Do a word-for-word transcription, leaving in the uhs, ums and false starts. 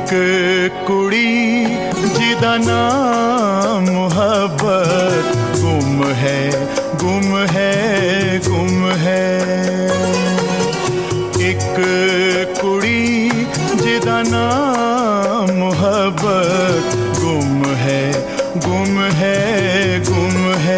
कुड़ी जिदा नाम मुहब्बत गुम है गुम है गुम है। एक कुड़ी जिदा नाम मुहब्बत गुम है गुम है